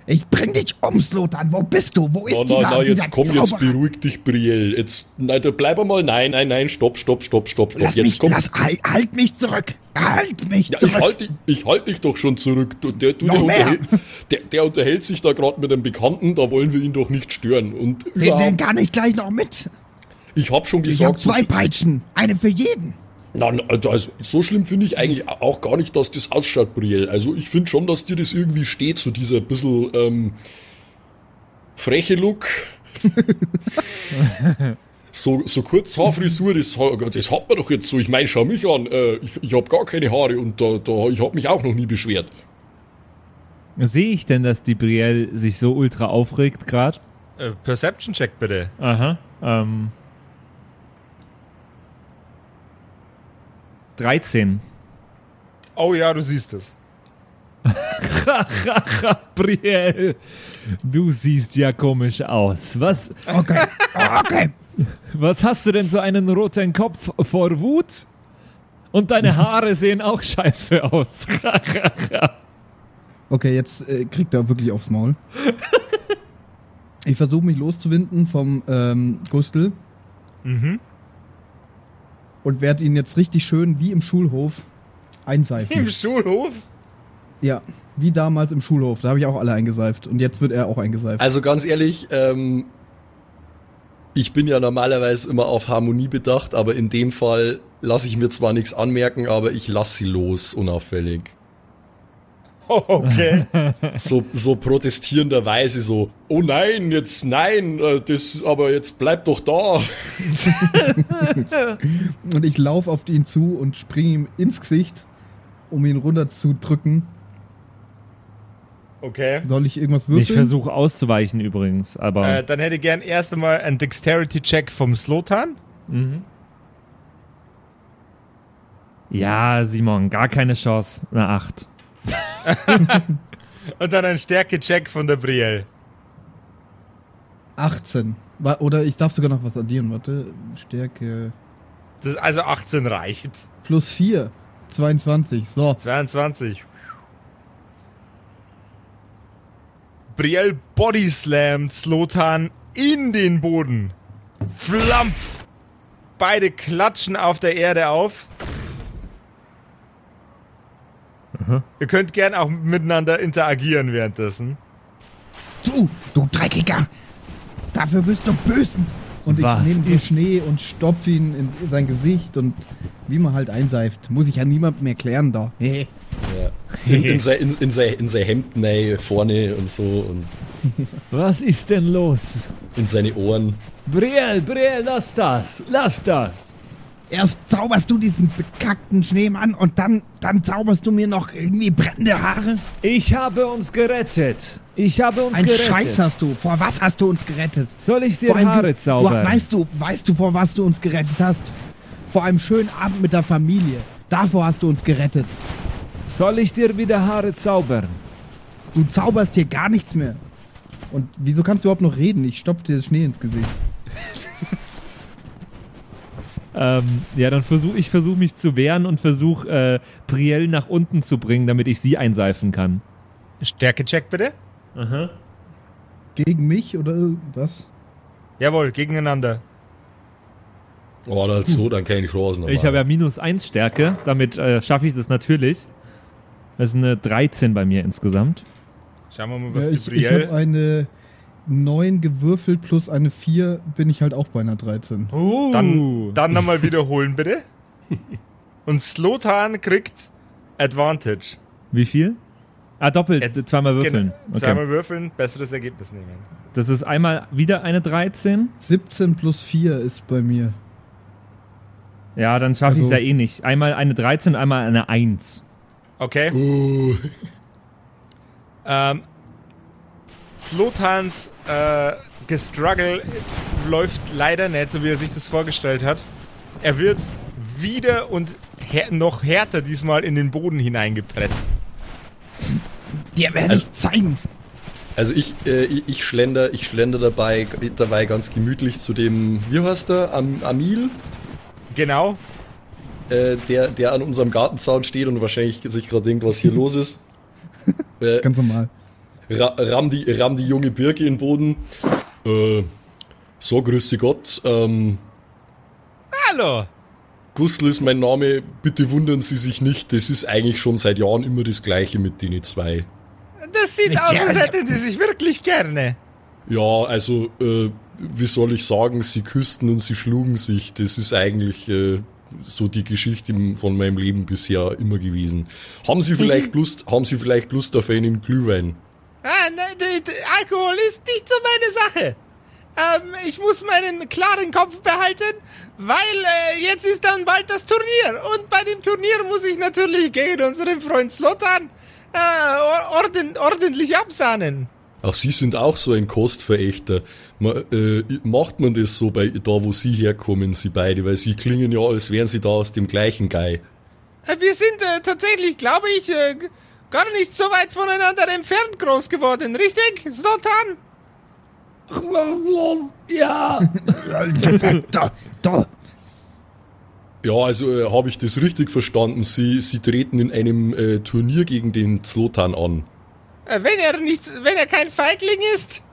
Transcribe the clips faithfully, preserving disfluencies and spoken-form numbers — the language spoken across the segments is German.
Ich bring dich um, Slotan. Wo bist du? Wo ist na, dieser, na, na, dieser jetzt komm, Zauberer? jetzt beruhig dich, Brielle. Jetzt, nein, da bleib einmal. Nein, nein, nein, stopp, stopp, stopp, stopp, stopp. Lass jetzt mich, komm. lass, halt, halt mich zurück. Halt mich Ja, zurück. ich halte dich, ich halt dich doch schon zurück. Du, der, du, Noch der, mehr. unterhält, der, der unterhält sich da gerade mit einem Bekannten, da wollen wir ihn doch nicht stören. Und den, den überhaupt, kann ich gleich noch mit. ich hab schon Ich hab gesagt, so, zwei Peitschen. Eine für jeden. na, also, so schlimm finde ich eigentlich auch gar nicht, dass das ausschaut, Brielle. Also ich finde schon, dass dir das irgendwie steht, so dieser bisschen ähm, freche Look. So, so Kurzhaarfrisur, das, das hat man doch jetzt so. Ich meine, schau mich an, äh, ich, ich habe gar keine Haare und da, da, ich habe mich auch noch nie beschwert. Sehe ich denn, dass die Brielle sich so ultra aufregt gerade? Äh, Perception-Check bitte. Aha. Ähm. dreizehn. Oh ja, du siehst es. Brielle, du siehst ja komisch aus. Was, Okay, okay. was hast du denn so einen roten Kopf vor Wut? Und deine Haare sehen auch scheiße aus. Okay, jetzt äh, kriegt er wirklich aufs Maul. Ich versuche mich loszuwinden vom ähm, Gustl. Mhm. Und werde ihn jetzt richtig schön wie im Schulhof einseifen. Im Schulhof? Ja, wie damals im Schulhof. Da habe ich auch alle eingeseift. Und jetzt wird er auch eingeseift. Also ganz ehrlich, ähm, ich bin ja normalerweise immer auf Harmonie bedacht, aber in dem Fall lasse ich mir zwar nichts anmerken, aber ich lasse sie los, unauffällig. Oh, okay. So, so protestierenderweise so, oh nein, jetzt nein, äh, das, aber jetzt bleib doch da. Und ich laufe auf ihn zu und springe ihm ins Gesicht, um ihn runterzudrücken. Okay. Soll ich irgendwas würfeln? Ich versuche auszuweichen übrigens, aber Äh, dann hätte ich gern erst einmal einen Dexterity-Check vom Slotan. mhm. Ja, Simon, gar keine Chance. Eine acht. Und dann einen Stärke-Check von der Brielle. achtzehn. Wa- Oder ich darf sogar noch was addieren. Warte. Stärke. Das, also achtzehn reicht. Plus vier. zweiundzwanzig. So. zweiundzwanzig. Brielle bodyslammt Slotan in den Boden. Flampf! Beide klatschen auf der Erde auf. Mhm. Ihr könnt gern auch miteinander interagieren währenddessen. Du, du Dreckiger. Dafür bist du böse. Und ich Was nehme den ist- Schnee und stopfe ihn in sein Gesicht und wie man halt einseift. Muss ich ja niemandem erklären da. Hey. Ja. In, in, sein, in, in, sein, in sein Hemd rein, vorne und so und Was ist denn los? in seine Ohren. Brielle, Brielle, lass das, lass das. Erst zauberst du diesen bekackten Schneemann und dann, dann zauberst du mir noch irgendwie brennende Haare. Ich habe uns gerettet. Ich habe uns Ein gerettet. Scheiß hast du. Vor was hast du uns gerettet? Soll ich dir Vor allem Haare du, zaubern? Du, weißt du, weißt du, vor was du uns gerettet hast? Vor einem schönen Abend mit der Familie. Davor hast du uns gerettet. Soll ich dir wieder Haare zaubern? Du zauberst hier gar nichts mehr. Und wieso kannst du überhaupt noch reden? Ich stopfe dir Schnee ins Gesicht. Ähm, ja, dann versuche ich versuche mich zu wehren und versuche äh, Brielle nach unten zu bringen, damit ich sie einseifen kann. Stärke-Check bitte. Aha. Gegen mich oder was? Jawohl, gegeneinander. Oh, dann so, dann keine Chancen. Ich habe ja minus eins Stärke, damit äh, schaffe ich das natürlich. Das ist eine dreizehn bei mir insgesamt. Schauen wir mal, was Ja, die ich ich Brielle... habe eine neun gewürfelt plus eine vier, bin ich halt auch bei einer dreizehn. Uh. Dann, dann nochmal wiederholen, bitte. Und Slotan kriegt Advantage. Wie viel? Ah, doppelt, Jetzt- zweimal würfeln. Genau. Okay. Zweimal würfeln, besseres Ergebnis nehmen. Das ist einmal wieder eine dreizehn. siebzehn plus vier ist bei mir. Ja, dann schaffe ich es Also- ja eh nicht. Einmal eine dreizehn, einmal eine eins. Okay. Uh, Ähm, Slotans äh, Gestruggle läuft leider nicht, so wie er sich das vorgestellt hat. Er wird wieder und här- noch härter diesmal in den Boden hineingepresst. Dir werde ich zeigen. also ich, äh, ich, ich schlender, ich schlender dabei, dabei ganz gemütlich zu dem, wie heißt der, Am, Amil, Genau. äh, der, der an unserem Gartenzaun steht und wahrscheinlich sich gerade denkt, was hier los ist. Das Äh, ist ganz normal. ra ramm, die, ramm die junge Birke in den Boden. Äh, so, grüße Gott. Ähm, Hallo. Gustl ist mein Name. Bitte wundern Sie sich nicht. Das ist eigentlich schon seit Jahren immer das Gleiche mit denen zwei. Das sieht aus, als hätten die sich wirklich gerne. Ja, also, äh, wie soll ich sagen, sie küssten und sie schlugen sich. Das ist eigentlich äh, so die Geschichte von meinem Leben bisher immer gewesen. Haben Sie vielleicht Lust, haben Sie vielleicht Lust auf einen Glühwein? Ah, nein, Alkohol ist nicht so meine Sache. Ähm, ich muss meinen klaren Kopf behalten, weil äh, jetzt ist dann bald das Turnier. Und bei dem Turnier muss ich natürlich gegen unseren Freund Zlatan äh, orden, ordentlich absahnen. Ach, Sie sind auch so ein Kostverächter. Ma, äh, macht man das so bei da, wo Sie herkommen, Sie beide? Weil Sie klingen ja, als wären Sie da aus dem gleichen Guy. Äh, wir sind äh, tatsächlich, glaube ich, äh, gar nicht so weit voneinander entfernt groß geworden, richtig, Zlatan? Ja. Da, da. Ja, also äh, habe ich das richtig verstanden? Sie, Sie treten in einem äh, Turnier gegen den Zlatan an. Äh, wenn er nicht, wenn er kein Feigling ist?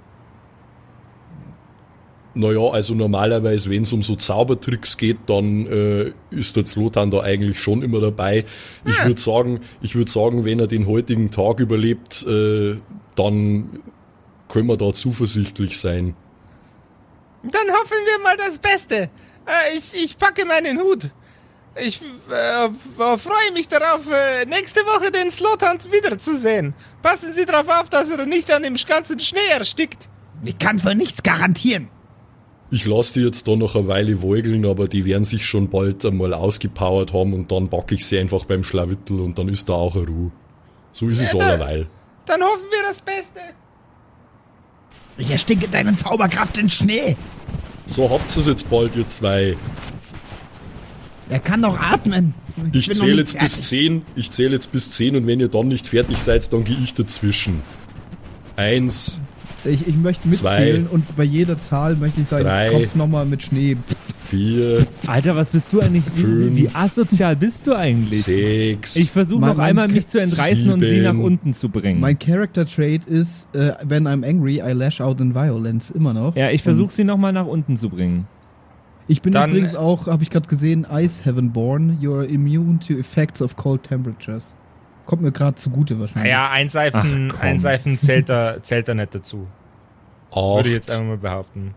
Naja, also normalerweise, wenn es um so Zaubertricks geht, dann äh, ist der Zlatan da eigentlich schon immer dabei. Ich würde sagen, ich würde sagen, wenn er den heutigen Tag überlebt, äh, dann können wir da zuversichtlich sein. Dann hoffen wir mal das Beste. Äh, ich, ich packe meinen Hut. Ich äh, freue mich darauf, äh, nächste Woche den Zlatan wiederzusehen. Passen Sie darauf auf, dass er nicht an dem ganzen Schnee erstickt. Ich kann für nichts garantieren. Ich lasse die jetzt da noch eine Weile woigeln, aber die werden sich schon bald einmal ausgepowert haben und dann backe ich sie einfach beim Schlawittel und dann ist da auch eine Ruhe. So ist es Ja, da- allerweil. Dann hoffen wir das Beste. Ich ersticke deine Zauberkraft in Schnee. So habt ihr es jetzt bald, ihr zwei. Er kann doch atmen. Ich bin noch zähle nicht jetzt bis fertig. zehn. Ich zähle jetzt bis zehn und wenn ihr dann nicht fertig seid, dann gehe ich dazwischen. Eins, Ich, ich möchte Zwei. mitzählen und bei jeder Zahl möchte ich seinen Drei. Kopf nochmal mit Schnee. vier, Alter, was bist du eigentlich? Wie, Fünf. wie asozial bist du eigentlich? sechs. Ich versuche Mein- noch mein einmal, K- mich zu entreißen und sie nach sieben. unten zu bringen. Mein Character Trait ist, äh, when I'm angry, I lash out in violence. Immer noch. ja, ich versuche sie nochmal nach unten zu bringen. Ich bin Dann- übrigens auch, habe ich gerade gesehen, Ice Heaven born. You're immune to effects of cold temperatures. Kommt mir gerade zugute wahrscheinlich. Ja, einseifen, Ach, komm. einseifen zählt da, zählt da nicht dazu. Würde ich jetzt acht, einfach mal behaupten.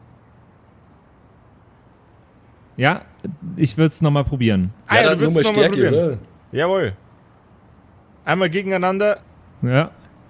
Ja, ich würde es nochmal probieren. Ah, ja, ja, dann du nochmal willst nochmal Stärke, probieren. oder? Jawohl. Einmal gegeneinander. Ja.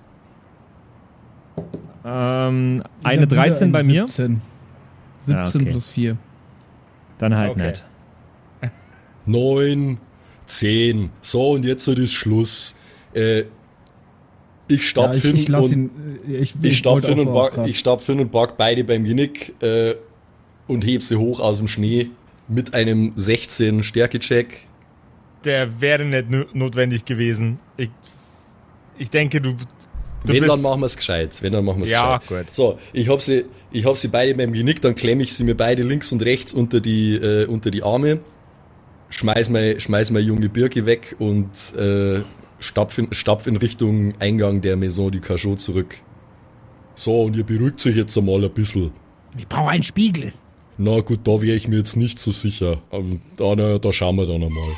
Ähm, Ich eine hab wieder dreizehn bei eine mir. siebzehn. siebzehn Ja, okay. plus vier. Dann halt Okay. nicht. neun, zehn. So, und jetzt so das Schluss. Äh, ich Ja, stapf ich, hin ich lass und ihn. äh, Ich, ich stapf wollte hin auch und auch pack, grad- ich stapf hin und pack beide beim Genick äh, und heb sie hoch aus dem Schnee mit einem sechzehn Stärke-Check. Der wäre nicht no- notwendig gewesen. Ich, ich denke, du, du Wenn, bist... dann machen wir es gescheit. Wenn, dann machen wir es Ja, gescheit. gut. So, ich hab sie, ich hab sie beide beim Genick, dann klemme ich sie mir beide links und rechts unter die, äh, unter die Arme, schmeiß meine, schmeiß meine junge Birke weg und äh, stapf, in, stapf in Richtung Eingang der Maison du Cachot zurück. So, und ihr beruhigt euch jetzt einmal ein bisschen. Ich brauche einen Spiegel. Na gut, da wäre ich mir jetzt nicht so sicher. Aber da, na, da schauen wir dann einmal.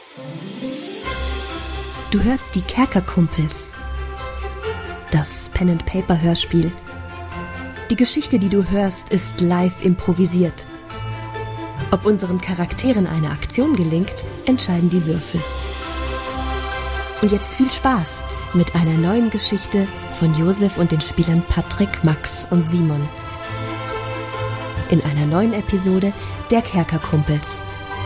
Du hörst die Kerkerkumpels. Das Pen-and-Paper-Hörspiel. Die Geschichte, die du hörst, ist live improvisiert. Ob unseren Charakteren eine Aktion gelingt, entscheiden die Würfel. Und jetzt viel Spaß mit einer neuen Geschichte von Josef und den Spielern Patrick, Max und Simon. In einer neuen Episode der Kerkerkumpels.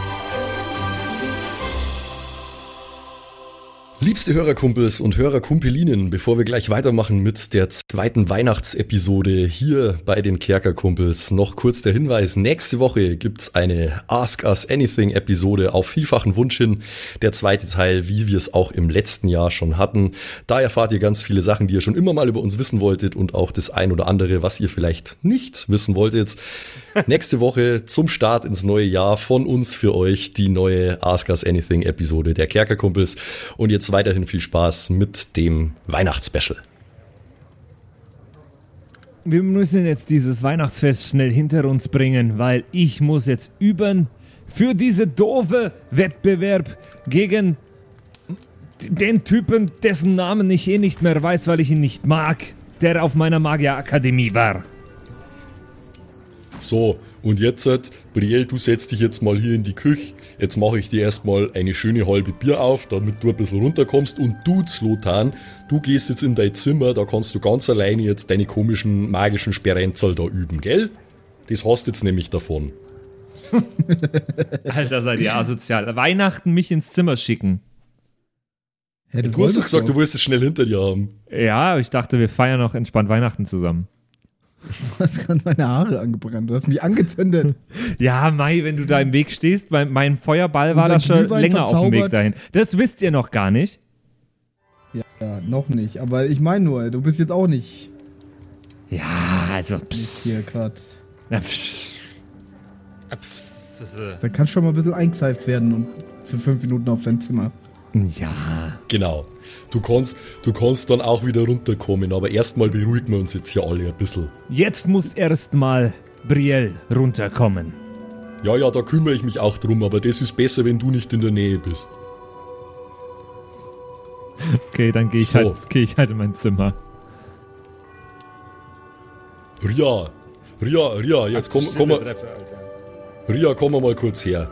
Liebste Hörerkumpels und Hörerkumpelinnen, bevor wir gleich weitermachen mit der zweiten Weihnachtsepisode hier bei den Kerkerkumpels, noch kurz der Hinweis, nächste Woche gibt's eine Ask Us Anything Episode auf vielfachen Wunsch hin, der zweite Teil, wie wir es auch im letzten Jahr schon hatten. Da erfahrt ihr ganz viele Sachen, die ihr schon immer mal über uns wissen wolltet und auch das ein oder andere, was ihr vielleicht nicht wissen wolltet. Nächste Woche zum Start ins neue Jahr von uns für euch die neue Ask Us Anything Episode der Kerkerkumpels und jetzt weiterhin viel Spaß mit dem Weihnachtsspecial. wir müssen jetzt dieses Weihnachtsfest schnell hinter uns bringen, weil ich muss jetzt üben für diese doofe Wettbewerb gegen den Typen, dessen Namen ich eh nicht mehr weiß, weil ich ihn nicht mag, der auf meiner Magierakademie war. So, und jetzt, Brielle, du setzt dich jetzt mal hier in die Küche. Jetzt mache ich dir erstmal eine schöne halbe Bier auf, damit du ein bisschen runterkommst. Und du, Zlotan, du gehst jetzt in dein Zimmer, da kannst du ganz alleine jetzt deine komischen magischen Sperrenzel da üben, gell? Das hast jetzt nämlich davon. Alter, seid ihr asozial. Weihnachten mich ins Zimmer schicken. Hey, du Du hast doch wolltest gesagt, du willst es schnell hinter dir haben. Ja, ich dachte, wir feiern noch entspannt Weihnachten zusammen. Du hast gerade meine Haare angebrannt. Du hast mich angezündet. Ja, Mai, wenn du da im Weg stehst, mein, mein Feuerball war Unser da schon Glühwein länger auf dem Weg verzaubert. dahin. Das wisst ihr noch gar nicht. Ja, noch nicht. Aber ich meine nur, du bist jetzt auch nicht Ja, also, nicht pss. hier gerade. Ja, pss. Da kannst schon mal ein bisschen eingeseift werden und für fünf Minuten auf dein Zimmer. Ja. Genau. Du kannst, du kannst dann auch wieder runterkommen, aber erstmal beruhigen wir uns jetzt hier alle ein bisschen. Jetzt muss erstmal Brielle runterkommen. Ja, ja, da kümmere ich mich auch drum, aber das ist besser, wenn du nicht in der Nähe bist. Okay, dann gehe ich, So. halt, geh ich halt in mein Zimmer. Ria, Ria, Ria, jetzt komm, komm mal, Treffer, Alter. Ria, komm mal kurz her.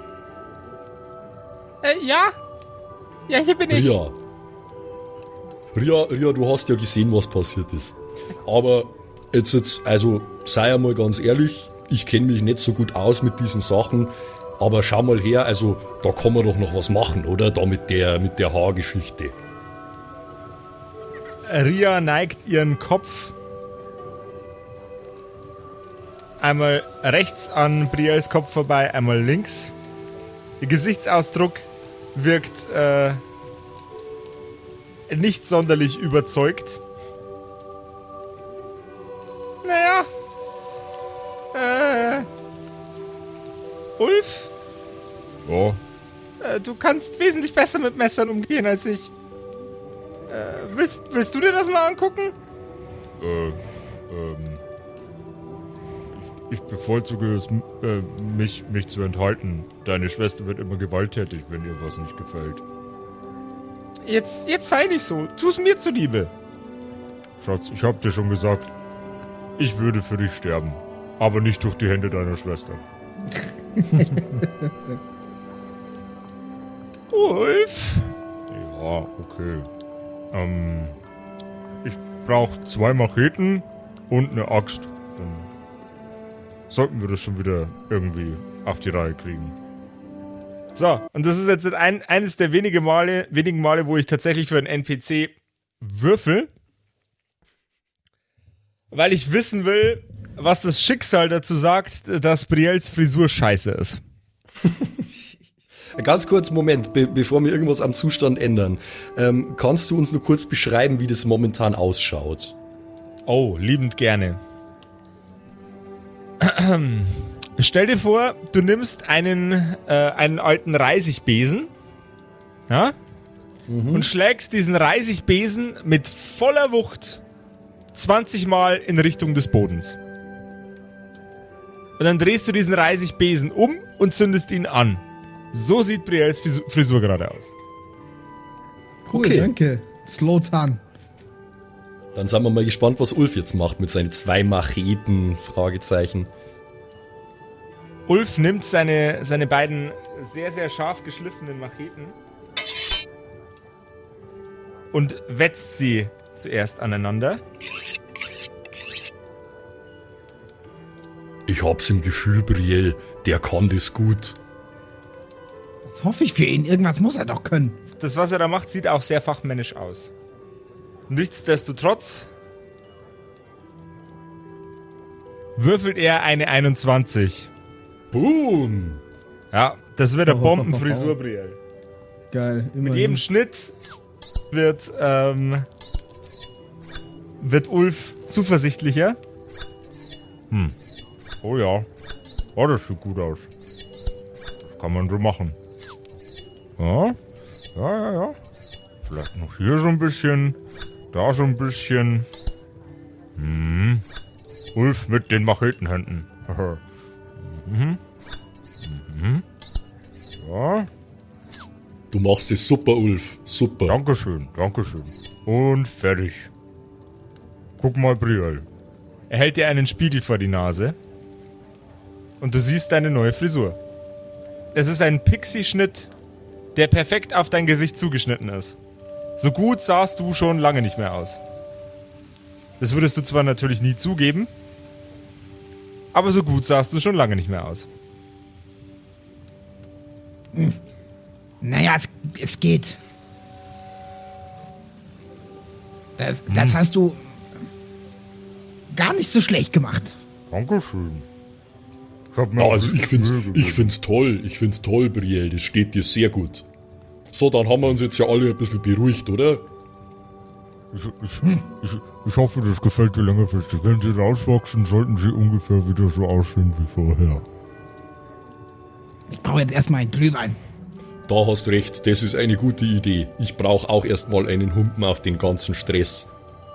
Äh, ja? Ja, hier bin ich. Ria. Ria, Ria, du hast ja gesehen, was passiert ist. Aber jetzt, jetzt also sei einmal ganz ehrlich, ich kenne mich nicht so gut aus mit diesen Sachen, aber schau mal her, also da kann man doch noch was machen, oder? Da mit der, mit der Haargeschichte. Ria neigt ihren Kopf einmal rechts an Brielles Kopf vorbei, einmal links. Ihr Gesichtsausdruck wirkt äh, nicht sonderlich überzeugt. Naja. Äh. Ulf? Ja, Äh, du kannst wesentlich besser mit Messern umgehen als ich. Äh, willst, willst du dir das mal angucken? äh, ähm. Ich, ich bevorzuge es, m- äh, mich, mich zu enthalten. Deine Schwester wird immer gewalttätig, wenn ihr was nicht gefällt. Jetzt, jetzt sei nicht so. Tu's mir zuliebe. Schatz, ich hab dir schon gesagt, ich würde für dich sterben. Aber nicht durch die Hände deiner Schwester. Ulf? Ja, okay. Ähm, ich brauche zwei Macheten und eine Axt. Dann sollten wir das schon wieder irgendwie auf die Reihe kriegen. So, und das ist jetzt ein, eines der wenige Male, wenigen Male, wo ich tatsächlich für einen N P C würfel. Weil ich wissen will, was das Schicksal dazu sagt, dass Brielles Frisur scheiße ist. Ganz kurz, Moment, be bevor wir irgendwas am Zustand ändern. Ähm, kannst du uns nur kurz beschreiben, wie das momentan ausschaut? Oh, liebend gerne. Stell dir vor, du nimmst einen, äh, einen alten Reisigbesen, ja, und schlägst diesen Reisigbesen mit voller Wucht zwanzig Mal in Richtung des Bodens. Und dann drehst du diesen Reisigbesen um und zündest ihn an. So sieht Brielles Fris- Frisur gerade aus. Cool, Okay. danke. Slotan. Dann sind wir mal gespannt, was Ulf jetzt macht mit seinen zwei Macheten, Fragezeichen. Ulf nimmt seine, seine beiden sehr, sehr scharf geschliffenen Macheten und wetzt sie zuerst aneinander. Ich hab's im Gefühl, Brielle, der kann das gut. Das hoffe ich für ihn. Irgendwas muss er doch können. Das, was er da macht, sieht auch sehr fachmännisch aus. Nichtsdestotrotz würfelt er eine einundzwanzig. Boom! Ja, das wird eine Bombenfrisur, Brielle. Geil. Mit immerhin. jedem Schnitt wird, ähm, wird Ulf zuversichtlicher. Oh ja. Oh, das sieht gut aus. Das kann man so machen. Ja, ja, ja, ja. Vielleicht noch hier so ein bisschen. Da so ein bisschen. Hm. Ulf mit den Machetenhänden. mhm. Mhm. Ja. Du machst es super, Ulf. Super. Dankeschön, Dankeschön. Und fertig. Guck mal, Brielle. Er hält dir einen Spiegel vor die Nase. Und du siehst deine neue Frisur. Es ist ein Pixie-Schnitt, der perfekt auf dein Gesicht zugeschnitten ist. So gut sahst du schon lange nicht mehr aus. Das würdest du zwar natürlich nie zugeben, aber so gut sahst du schon lange nicht mehr aus. Hm. Naja, es, es geht. Das, hm. das hast du gar nicht so schlecht gemacht. Dankeschön. Ich hab mir ja, also ich find's, ich find's toll, ich find's toll, Brielle, das steht dir sehr gut. So, dann haben wir uns jetzt ja alle ein bisschen beruhigt, oder? Ich, ich, hm. ich, ich hoffe, das gefällt dir längerfristig. Wenn sie rauswachsen, sollten sie ungefähr wieder so aussehen wie vorher. Ich brauche jetzt erstmal einen Glühwein. Da hast recht, das ist eine gute Idee. Ich brauche auch erstmal einen Humpen auf den ganzen Stress.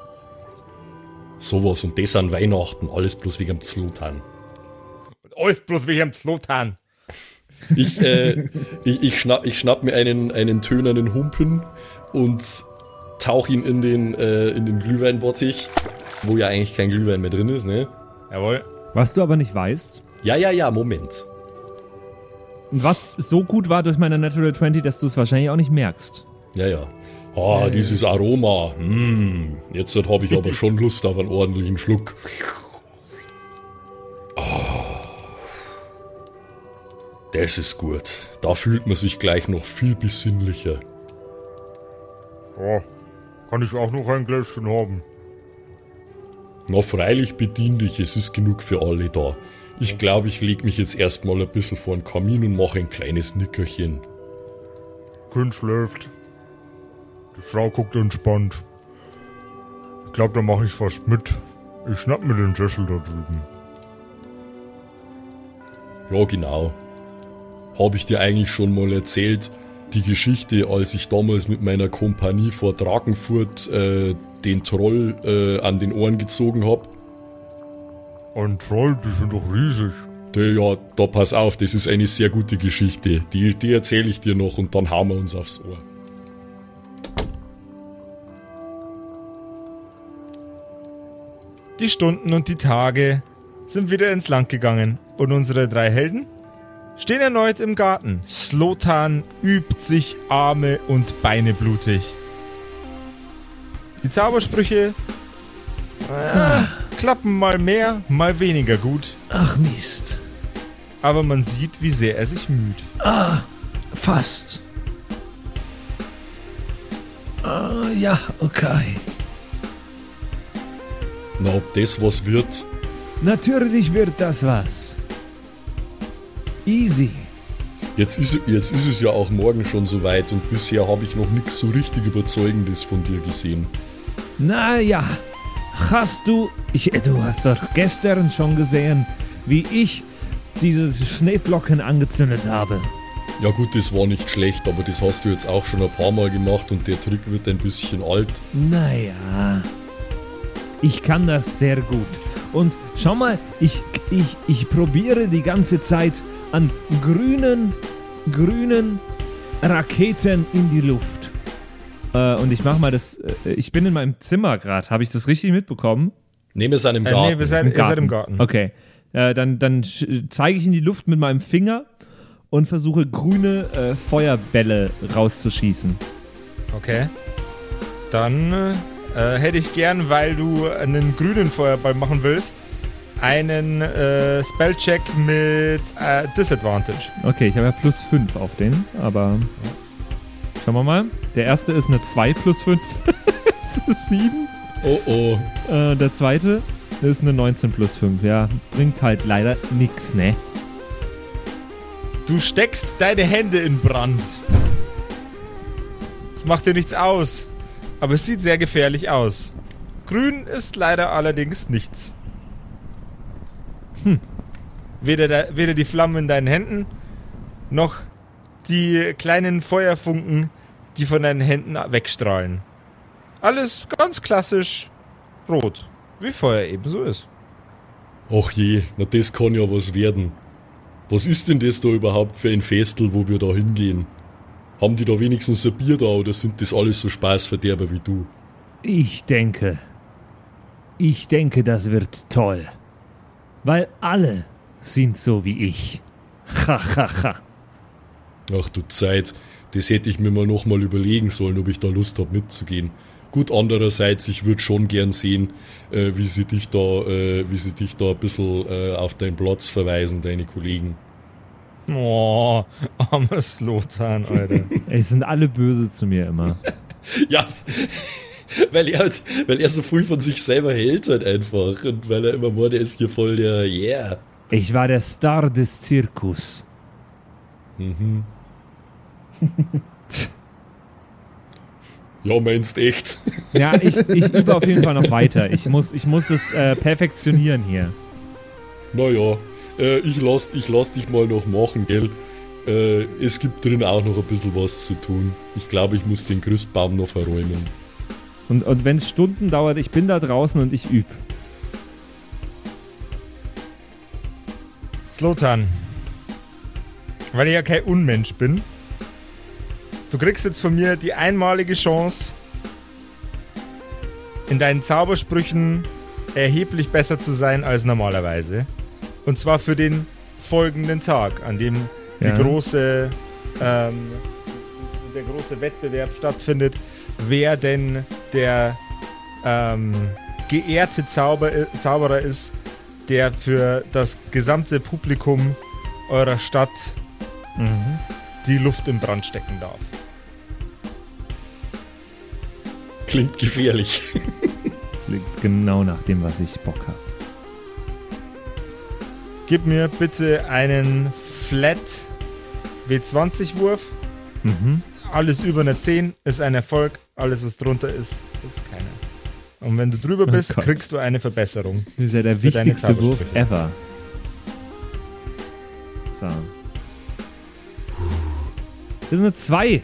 Sowas und das an Weihnachten, alles bloß wegen dem Zlotan. Alles bloß wegen dem Zlotan. Ich, äh, ich, ich, schnapp, ich schnapp mir einen, einen tönernen Humpen und tauch ihn in den, äh, in den Glühweinbottich, wo ja eigentlich kein Glühwein mehr drin ist, ne? Jawohl. Was du aber nicht weißt. Ja, ja, ja, Moment. Was so gut war durch meine Natural zwanzig, dass du es wahrscheinlich auch nicht merkst. Ja, ja. Ah, äh. dieses Aroma. Hm, jetzt habe ich aber schon Lust auf einen ordentlichen Schluck. Oh, das ist gut. Da fühlt man sich gleich noch viel besinnlicher. Ja, kann ich auch noch ein Gläschen haben? Na freilich, bedien dich, es ist genug für alle da. Ich glaube, ich lege mich jetzt erstmal ein bisschen vor den Kamin und mache ein kleines Nickerchen. Kind schläft. Die Frau guckt entspannt. Ich glaube, da mache ich fast mit. Ich schnapp mir den Sessel da drüben. Ja, genau. Habe ich dir eigentlich schon mal erzählt, die Geschichte, als ich damals mit meiner Kompanie vor Drakenfurt äh, den Troll äh, an den Ohren gezogen habe? Ein Troll, die sind doch riesig. Der, ja, da pass auf, das ist eine sehr gute Geschichte. Die, die erzähle ich dir noch und dann hauen wir uns aufs Ohr. Die Stunden und die Tage sind wieder ins Land gegangen und unsere drei Helden stehen erneut im Garten. Zlotan übt sich Arme und Beine blutig. Die Zaubersprüche äh, klappen mal mehr, mal weniger gut. Ach Mist. Aber man sieht, wie sehr er sich müht. Ah, fast. Ah, ja, okay. Na, ob das was wird? Natürlich wird das was. Easy. Jetzt ist, jetzt ist es ja auch morgen schon soweit und bisher habe ich noch nichts so richtig Überzeugendes von dir gesehen. Naja, hast du... Ich, du hast doch gestern schon gesehen, wie ich diese Schneeflocken angezündet habe. Ja gut, das war nicht schlecht, aber das hast du jetzt auch schon ein paar Mal gemacht und der Trick wird ein bisschen alt. Naja, ich kann das sehr gut. Und schau mal, ich, ich, ich probiere die ganze Zeit an grünen, grünen Raketen in die Luft. Äh, und ich mach mal das, äh, ich bin in meinem Zimmer gerade, habe ich das richtig mitbekommen? Nee, wir sind im Garten. Äh, nee, wir sind, Im Garten. Ihr seid im Garten. Okay, äh, dann, dann zeige ich in die Luft mit meinem Finger und versuche grüne äh, Feuerbälle rauszuschießen. Okay. Dann äh, hätte ich gern, weil du einen grünen Feuerball machen willst, einen äh, Spellcheck mit äh, Disadvantage. Okay, ich habe ja plus fünf auf den, aber schauen wir mal. Der erste ist eine zwei plus fünf. Das ist sieben. Oh oh. Äh, der zweite ist eine neunzehn plus fünf. Ja, bringt halt leider nix, ne? Du steckst deine Hände in Brand. Es macht dir nichts aus, aber es sieht sehr gefährlich aus. Grün ist leider allerdings nichts. Hm. Weder, da, weder die Flammen in deinen Händen, noch die kleinen Feuerfunken, die von deinen Händen wegstrahlen. Alles ganz klassisch rot, wie Feuer ebenso ist. Ach je, na das kann ja was werden. Was ist denn das da überhaupt für ein Festel, wo wir da hingehen? Haben die da wenigstens ein Bier da oder sind das alles so Spaßverderber wie du? Ich denke, ich denke, das wird toll. Weil alle sind so wie ich. Ha, ha, ha. Ach du Zeit, das hätte ich mir mal nochmal überlegen sollen, ob ich da Lust habe mitzugehen. Gut, andererseits, ich würde schon gern sehen, äh, wie sie dich da, äh, wie sie dich da ein bisschen äh, auf deinen Platz verweisen, deine Kollegen. Oh, armer Slotan, Alter. Es sind alle böse zu mir immer. Ja, weil er halt, weil er so viel von sich selber hält halt einfach und weil er immer war, der ist hier voll der Yeah. Ich war der Star des Zirkus. Mhm. Ja, meinst echt? Ja, ich, ich übe auf jeden Fall noch weiter. Ich muss, ich muss das äh, perfektionieren hier. Naja, äh, ich lass, ich lass dich mal noch machen, gell? Äh, es gibt drin auch noch ein bisschen was zu tun. Ich glaube, ich muss den Christbaum noch verräumen. Und, und wenn es Stunden dauert, ich bin da draußen und ich übe. Slotan, weil ich ja kein Unmensch bin, du kriegst jetzt von mir die einmalige Chance, in deinen Zaubersprüchen erheblich besser zu sein als normalerweise. Und zwar für den folgenden Tag, an dem Ja. die große, ähm, der große Wettbewerb stattfindet, wer denn der ähm, geehrte Zauber, Zauberer ist, der für das gesamte Publikum eurer Stadt Mhm. die Luft im Brand stecken darf. Klingt gefährlich. Klingt genau nach dem, was ich Bock habe. Gib mir bitte einen Flat W zwanzig Wurf. Mhm. Alles über eine zehn ist ein Erfolg. Alles, was drunter ist, ist keine. Und wenn du drüber Oh bist, Gott. kriegst du eine Verbesserung. Das ist ja der Für deine wichtigste Wurf Zaubersprüche. ever. So. Das ist eine zwei.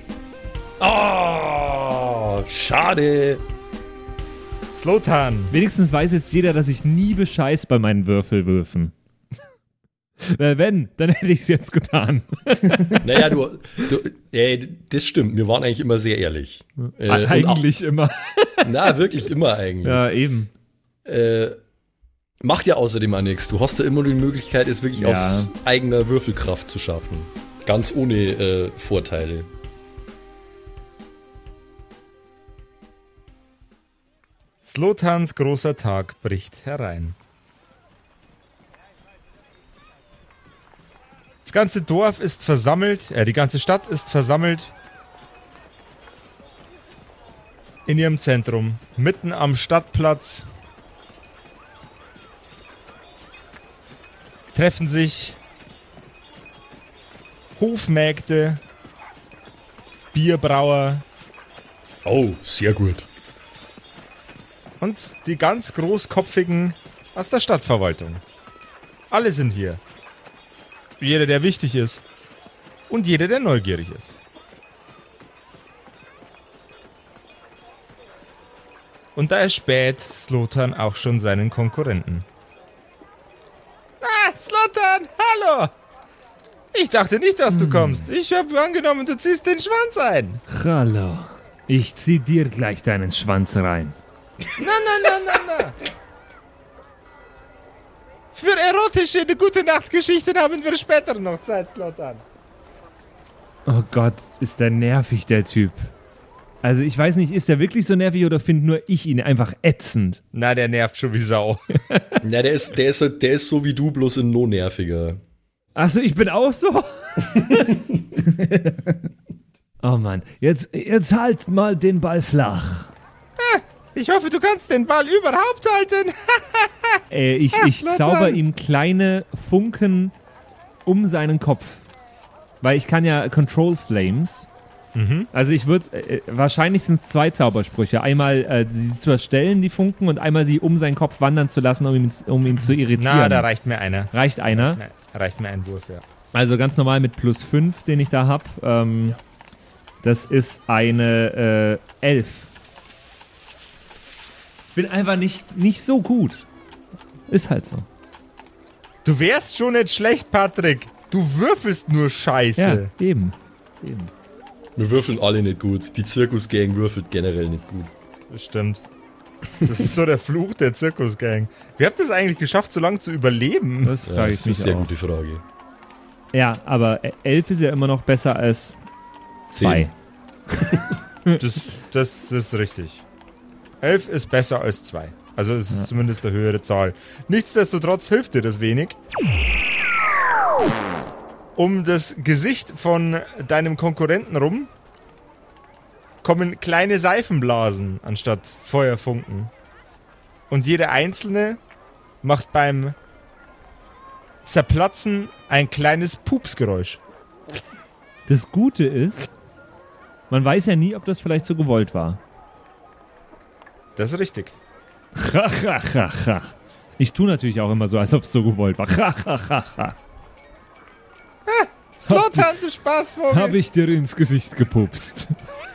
Oh, schade. Slotan, Wenigstens weiß jetzt jeder, dass ich nie bescheiß bei meinen Würfelwürfen. Weil wenn, dann hätte ich es jetzt getan. Naja, du, du äh, das stimmt, wir waren eigentlich immer sehr ehrlich. Äh, und Eigentlich immer. auch, na, wirklich immer eigentlich. Ja, eben. Äh, macht ja außerdem auch nichts. Du hast ja immer die Möglichkeit, es wirklich Ja. aus eigener Würfelkraft zu schaffen. Ganz ohne äh, Vorteile. Slotans großer Tag bricht herein. Das ganze Dorf ist versammelt, äh, die ganze Stadt ist versammelt in ihrem Zentrum, mitten am Stadtplatz. Treffen sich Hofmägde, Bierbrauer Oh, sehr gut. und die ganz großkopfigen aus der Stadtverwaltung. Alle sind hier. Jeder, der wichtig ist. Und jeder, der neugierig ist. Und da erspäht Slotan auch schon seinen Konkurrenten. Ah, Slotan, hallo! Ich dachte nicht, dass du kommst. Ich habe angenommen, du ziehst den Schwanz ein. Hallo. Ich zieh dir gleich deinen Schwanz rein. Na, na, na, na, na. Für erotische gute Nachtgeschichten haben wir später noch Zeit, Slotan. Oh Gott, ist der nervig, der Typ. Also ich weiß nicht, ist der wirklich so nervig oder finde nur ich ihn einfach ätzend? Na, der nervt schon wie Sau. Na, der ist, der, ist, der ist so wie du, bloß in no nerviger. Achso, ich bin auch so? Oh Mann, jetzt, jetzt halt mal den Ball flach. Ich hoffe, du kannst den Ball überhaupt halten. Äh, ich ich Slotan. zauber ihm kleine Funken um seinen Kopf. Weil ich kann ja Control Flames. Also ich würde, äh, wahrscheinlich sind es zwei Zaubersprüche. Einmal äh, sie zu erstellen, die Funken, und einmal sie um seinen Kopf wandern zu lassen, um ihn, um ihn zu irritieren. Na, da reicht mir einer. Reicht einer. Na, reicht mir ein Wurf, ja. Also ganz normal mit plus fünf, den ich da habe. Ähm, das ist eine äh, elf. Bin einfach nicht, nicht so gut. Ist halt so. Du wärst schon nicht schlecht, Patrick. Du würfelst nur Scheiße. Ja, eben. eben. Wir würfeln alle nicht gut. Die Zirkusgang würfelt generell nicht gut. Das stimmt. Das ist so der Fluch der Zirkusgang. Wie habt ihr es eigentlich geschafft, so lange zu überleben? Das Ja, frage das ich mich ist eine sehr auch. gute Frage. Ja, aber elf ist ja immer noch besser als zwei. Das, das ist richtig. Elf ist besser als zwei. Also es ist ja. zumindest eine höhere Zahl. Nichtsdestotrotz hilft dir das wenig. Um das Gesicht von deinem Konkurrenten rum kommen kleine Seifenblasen anstatt Feuerfunken. Und jede einzelne macht beim Zerplatzen ein kleines Pupsgeräusch. Das Gute ist, man weiß ja nie, ob das vielleicht so gewollt war. Das ist richtig. Ich tue natürlich auch immer so, als ob es so gewollt war. Slotan, du Spaßvogel. Hab ich dir ins Gesicht gepupst.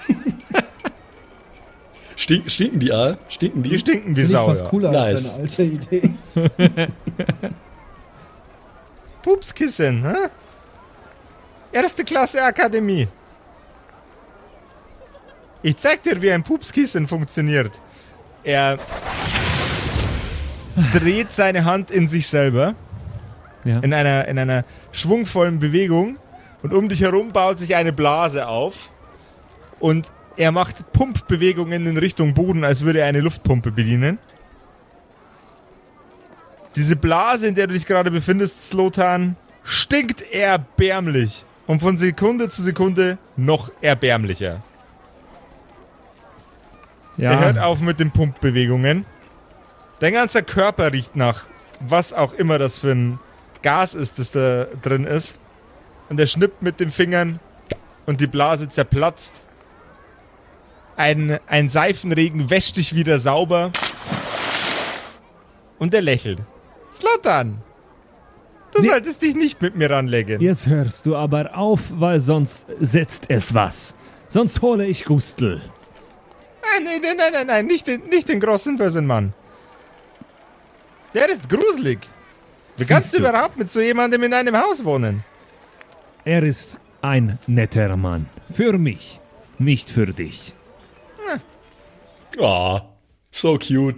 Stink, stinken die auch? Stinken die? Die stinken wie Finde ich Sau, fast ja. cooler Nice. als deine alte Idee. Pupskissen, hä? Erste Klasse Akademie. Ich zeig dir, wie ein Pupskissen funktioniert. Er dreht seine Hand in sich selber. Ja. In einer, in einer schwungvollen Bewegung. Und um dich herum baut sich eine Blase auf. Und er macht Pumpbewegungen in Richtung Boden, als würde er eine Luftpumpe bedienen. Diese Blase, in der du dich gerade befindest, Slotan, stinkt erbärmlich. Und von Sekunde zu Sekunde noch erbärmlicher. Ja. Er hört auf mit den Pumpbewegungen. Dein ganzer Körper riecht nach was auch immer das für ein Gas ist, das da drin ist. Und er schnippt mit den Fingern und die Blase zerplatzt. Ein, ein Seifenregen wäscht dich wieder sauber. Und er lächelt. Slotan! Du Nee. solltest dich nicht mit mir ranlegen. Jetzt hörst du aber auf, weil sonst setzt es was. Sonst hole ich Gustl. Nein, nein, nein, nein, nein, nein, nicht den, nicht den großen bösen Mann. Der ist gruselig. Wie Siehst kannst du du. überhaupt mit so jemandem in einem Haus wohnen? Er ist ein netter Mann. Für mich, nicht für dich. Ah, so cute.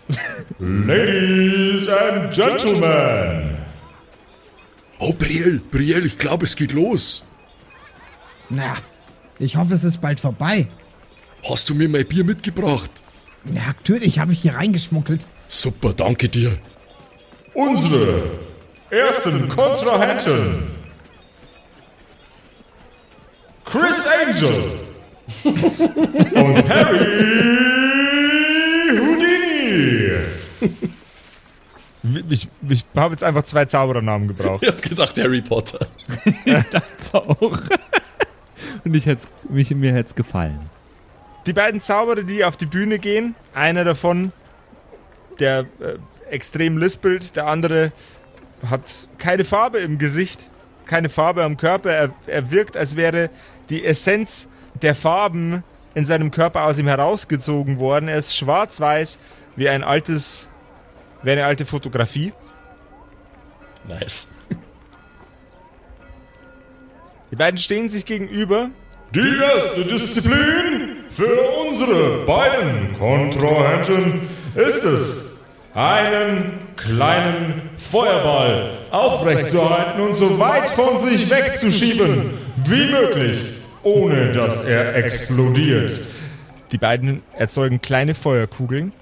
Ladies and Gentlemen, Oh, Brielle, Brielle, ich glaube, es geht los. Na, ich hoffe, es ist bald vorbei. Hast du mir mein Bier mitgebracht? Ja, natürlich habe ich hier reingeschmuggelt. Super, danke dir. unsere ersten Kontrahenten. Chris Angel und Harry Houdini. Ich, ich habe jetzt einfach zwei Zauberernamen gebraucht. Ich hab gedacht, Harry Potter. Das auch. Und ich hätt's, mich, mir hätte es gefallen. Die beiden Zauberer, die auf die Bühne gehen, einer davon, der äh, extrem lispelt, der andere hat keine Farbe im Gesicht, keine Farbe am Körper. Er, er wirkt, als wäre die Essenz der Farben in seinem Körper aus ihm herausgezogen worden. Er ist schwarz-weiß wie ein altes, wie eine alte Fotografie. Nice. Die beiden stehen sich gegenüber. Die erste Disziplin für unsere beiden Kontrahenten ist es, einen kleinen Feuerball aufrechtzuerhalten und so weit von sich wegzuschieben wie möglich, ohne dass er explodiert. Die beiden erzeugen kleine Feuerkugeln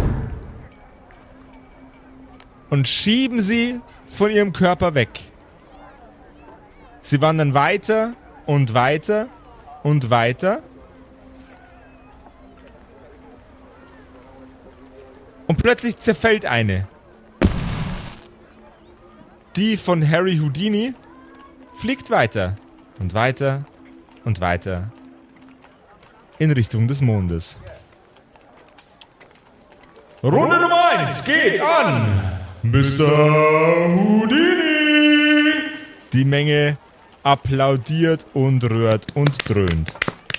und schieben sie von ihrem Körper weg. Sie wandern weiter und weiter und weiter. Und plötzlich zerfällt eine. Die von Harry Houdini fliegt weiter und weiter und weiter in Richtung des Mondes. Runde Nummer eins geht an Mister Houdini. Die Menge applaudiert und rührt und dröhnt.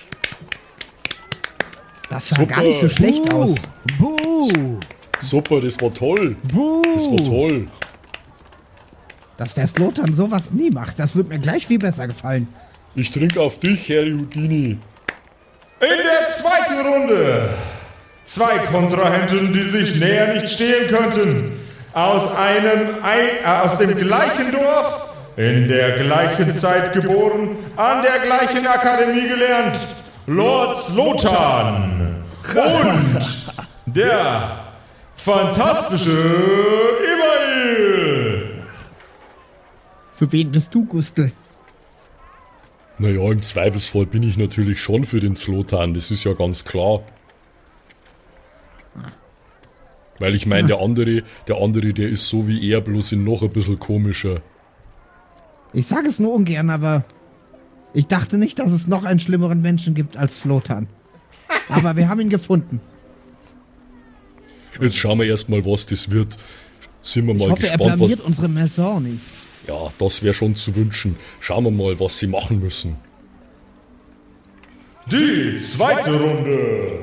Das sah gar nicht so schlecht aus. Buh! Super, das war toll. Buh! Das war toll. dass der Slotan sowas nie macht. Das wird mir gleich viel besser gefallen. Ich trinke auf dich, Herr Houdini. In der zweiten Runde. Zwei Kontrahenten, die sich näher nicht stehen könnten. Aus einem, ein, äh, aus dem gleichen Dorf, in der gleichen Zeit geboren, an der gleichen Akademie gelernt. Lord Slotan und der fantastische Imail. Für wen bist du, Gustl? Naja, im Zweifelsfall bin ich natürlich schon für den Slotan, das ist ja ganz klar. Weil ich meine, der andere, der andere, der ist so wie er, bloß in noch ein bisschen komischer. Ich sage es nur ungern, aber ich dachte nicht, dass es noch einen schlimmeren Menschen gibt als Slotan. Aber wir haben ihn gefunden. Jetzt schauen wir erstmal, was das wird. Sind wir mal Ich hoffe, gespannt, er blamiert was... unsere Maison nicht. Ja, das wäre schon zu wünschen. Schauen wir mal, was sie machen müssen. Die zweite Runde.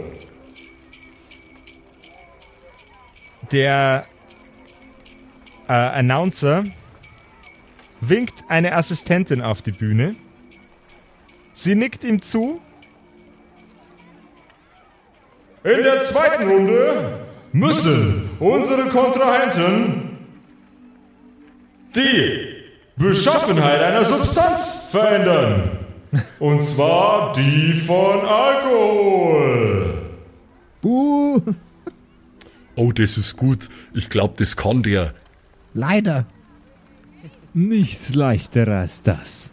Der äh, Announcer winkt eine Assistentin auf die Bühne. Sie nickt ihm zu. In der zweiten Runde müssen unsere Kontrahenten die Beschaffenheit einer Substanz verändern. Und zwar die von Alkohol. Buh, Oh, das ist gut. Ich glaube, das kann der. leider. Nichts leichter als das.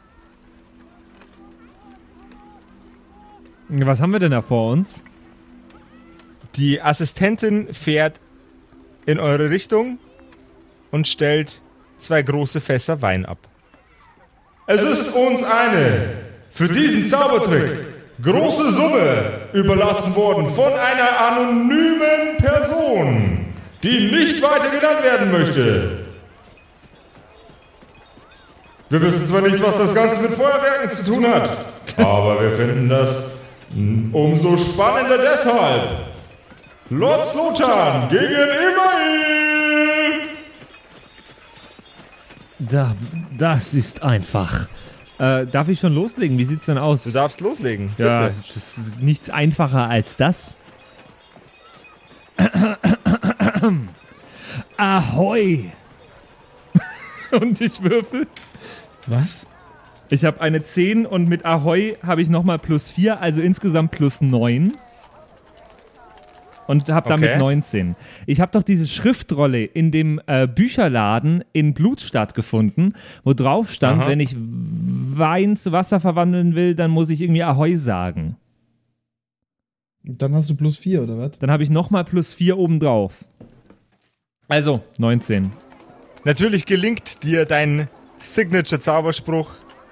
Was haben wir denn da vor uns? Die Assistentin fährt in eure Richtung und stellt zwei große Fässer Wein ab. Es ist uns eine für diesen Zaubertrick große Summe überlassen worden von einer anonymen Person, die nicht weiter genannt werden möchte. Wir wissen zwar nicht, was das Ganze mit Feuerwerken zu tun hat, aber wir finden das umso spannender deshalb. Lord Slotan gegen Imail! Da, das ist einfach. Äh, darf ich schon loslegen? Wie sieht's denn aus? Du darfst loslegen. Ja, Bitte. das ist nichts einfacher als das. Ahoi! Und ich würfel. Was? Ich habe eine zehn und mit Ahoi habe ich nochmal plus vier, also insgesamt plus neun. Und habe damit Okay. neunzehn. Ich habe doch diese Schriftrolle in dem äh, Bücherladen in Blutstadt gefunden, wo drauf stand, Aha. wenn ich Wein zu Wasser verwandeln will, dann muss ich irgendwie Ahoi sagen. Dann hast du plus vier, oder was? Dann habe ich nochmal plus vier obendrauf. Also, neunzehn. Natürlich gelingt dir dein Signature-Zauberspruch,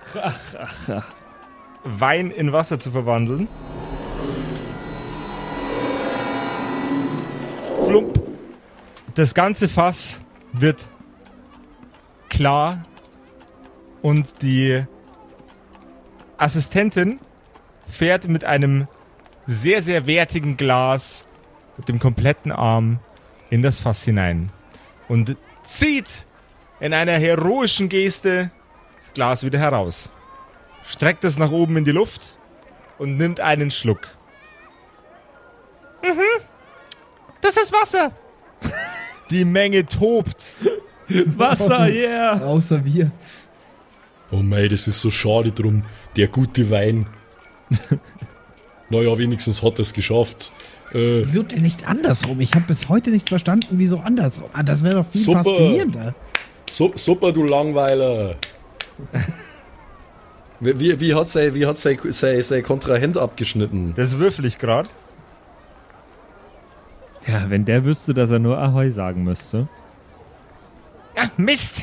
Wein in Wasser zu verwandeln. Flump. Das ganze Fass wird klar und die Assistentin fährt mit einem sehr, sehr wertigen Glas mit dem kompletten Arm in das Fass hinein und zieht in einer heroischen Geste das Glas wieder heraus, streckt es nach oben in die Luft und nimmt einen Schluck. Mhm. Das ist Wasser. Die Menge tobt. Wasser, yeah! Außer wir. Oh mei, das ist so schade drum. Der gute Wein. Naja, wenigstens hat er es geschafft. Äh, Wieso denn nicht andersrum? Ich habe bis heute nicht verstanden, wieso andersrum. Ah, das wäre doch viel Super. faszinierender. su super, du Langweiler. Wie, wie, wie hat sein, wie hat sein, sein, sein Kontrahent abgeschnitten? Das würfel ich gerade. Ja, wenn der wüsste, dass er nur Ahoi sagen müsste. Ah, Mist.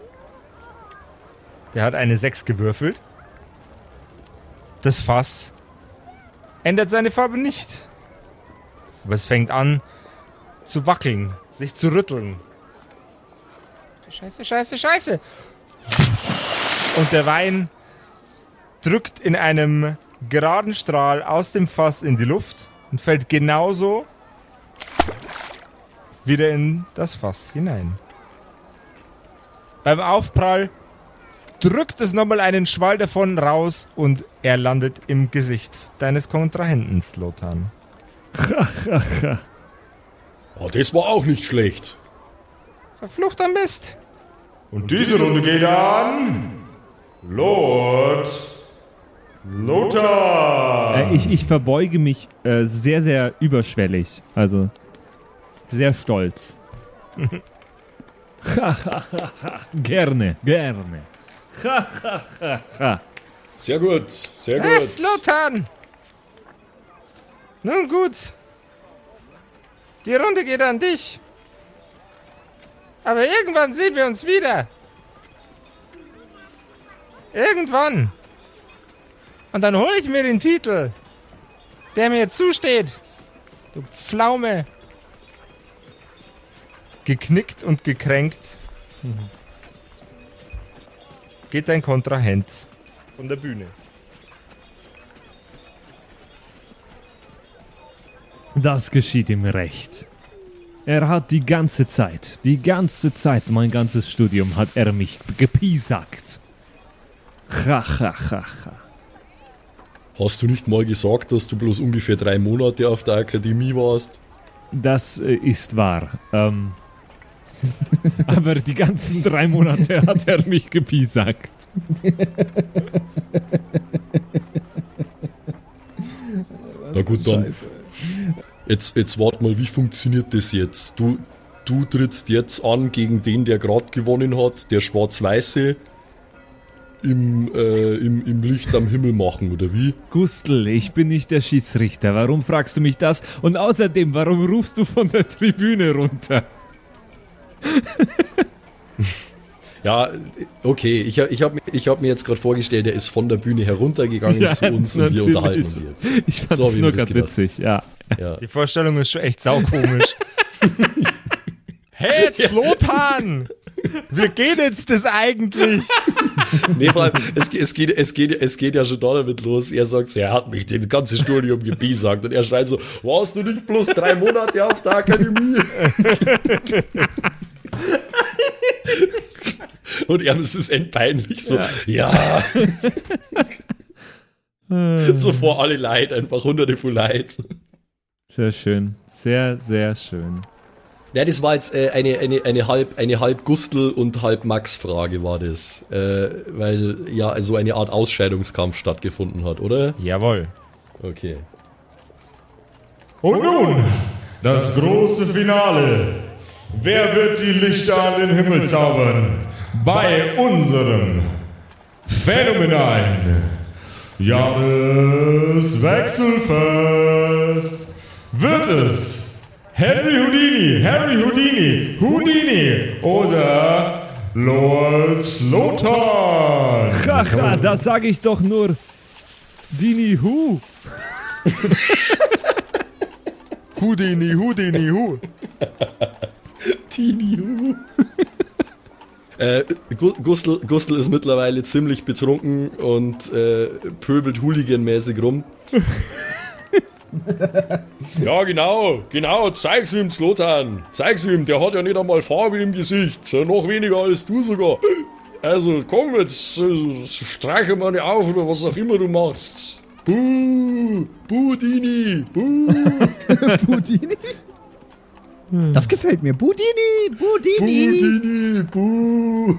Der hat eine sechs gewürfelt. Das Fass ändert seine Farbe nicht. Aber es fängt an zu wackeln, sich zu rütteln. Scheiße, scheiße, scheiße. Und der Wein drückt in einem geraden Strahl aus dem Fass in die Luft und fällt genauso wieder in das Fass hinein. Beim Aufprall drückt es nochmal einen Schwall davon raus und er landet im Gesicht deines Kontrahenten, Slotan. Oh, das war auch nicht schlecht. Verfluchter Mist. Und diese Runde geht an Lord Lothar. Äh, ich, ich verbeuge mich äh, sehr, sehr überschwellig. Also sehr stolz. Gerne, gerne. Sehr gut, sehr Ah, gut. Slotan! Nun gut. Die Runde geht an dich. Aber irgendwann sehen wir uns wieder. Irgendwann. Und dann hole ich mir den Titel, der mir zusteht. Du Pflaume. Geknickt und gekränkt. Geht dein Kontrahent von der Bühne. Das geschieht ihm recht. Er hat die ganze Zeit, die ganze Zeit, mein ganzes Studium hat er mich gepiesackt. Ha, ha, ha, ha. Hast du nicht mal gesagt, dass du bloß ungefähr drei Monate auf der Akademie warst? Das äh, ist wahr. Ähm, aber die ganzen drei Monate hat er mich gepiesackt. Na gut, dann. Jetzt, jetzt warte mal, wie funktioniert das jetzt? Du, du trittst jetzt an gegen den, der gerade gewonnen hat, der Schwarz-Weiße im, äh, im, im Licht am Himmel machen, oder wie? Gustl, ich bin nicht der Schiedsrichter. Warum fragst du mich das? Und außerdem, warum rufst du von der Tribüne runter? Ja, okay, ich, ich habe ich hab mir jetzt gerade vorgestellt, er ist von der Bühne heruntergegangen Ja, zu uns und wir natürlich. unterhalten uns jetzt. Ich fand So hab es ich nur mir das gerade gedacht. witzig, ja. Ja. Die Vorstellung ist schon echt saukomisch. Hey, Slotan! Wir gehen jetzt das eigentlich. Nee, vor allem, es, es, geht, es, geht, es geht ja schon damit los. Er sagt so, er hat mich das ganze Studium gepiesackt. Und er schreit so, warst du nicht bloß drei Monate auf der Akademie? Und er ist es endpeinlich so, ja. ja. So vor alle Leid, einfach hunderte von Leid. Sehr schön. Sehr, sehr schön. Ja, das war jetzt äh, eine, eine, eine halb, eine halb Gustl und halb Max-Frage war das. Äh, weil ja so eine Art Ausscheidungskampf stattgefunden hat, oder? Jawohl. Okay. Und nun das große Finale. Wer wird die Lichter an den Himmel zaubern? Bei unserem phänomenalen Jahreswechselfest wird es Henry Houdini, Henry Houdini, Houdini oder Lord Slotan. Haha, da sage ich doch nur Dini Hu. Houdini, Houdini, Hu. Tini Hu. äh, Gu- Gustl, Gustl ist mittlerweile ziemlich betrunken und äh, pöbelt hooliganmäßig rum. Ja, genau, genau, zeig's ihm, Slotan. Zeig's ihm, der hat ja nicht einmal Farbe im Gesicht, sondern noch weniger als du sogar. Also komm jetzt, äh, streiche mal nicht auf oder was auch immer du machst. Buh, Buh, Dini, Buh, Budini? Das gefällt mir. Budini, Budini. Dini, Buh.